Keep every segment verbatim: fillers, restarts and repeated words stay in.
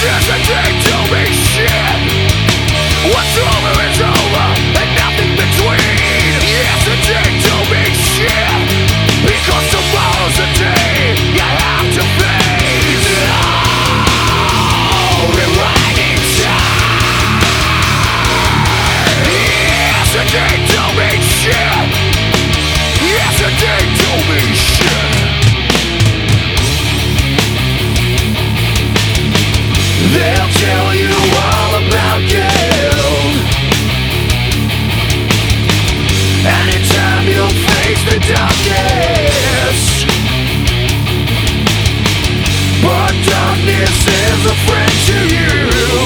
Yesterday don't mean shit. What's over is over, and nothing between. Yesterday don't mean shit, because tomorrow's a day you have to face. Oh, rewriting time. Yesterday don't mean shit. Yesterday don't mean shit. They'll tell you all about guilt. Anytime you'll face the darkness, but darkness is a friend to you.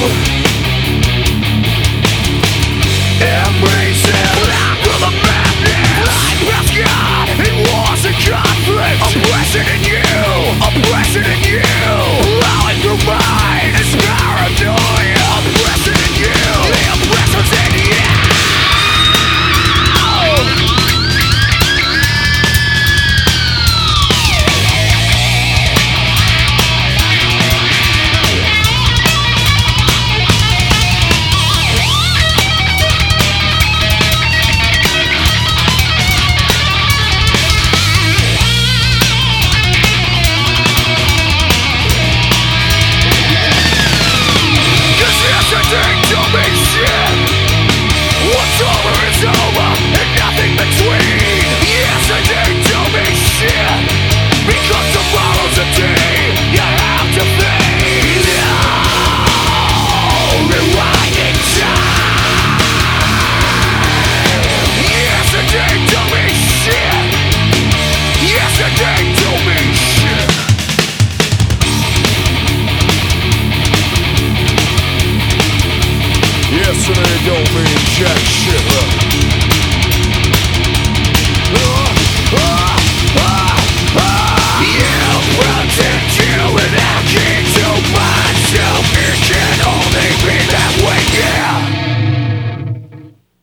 Embrace it for the madness. I press God in wars and conflict. Oppression in you, oppression in you. Plowing through mine is paranoia. Oppression in you, the oppressor's in you. What's over is over, and nothing between. Yesterday don't mean shit, because tomorrow's a day you have to face. Oh, rewinding time. Yesterday don't mean shit. Yesterday don't mean shit. Yesterday don't mean shit.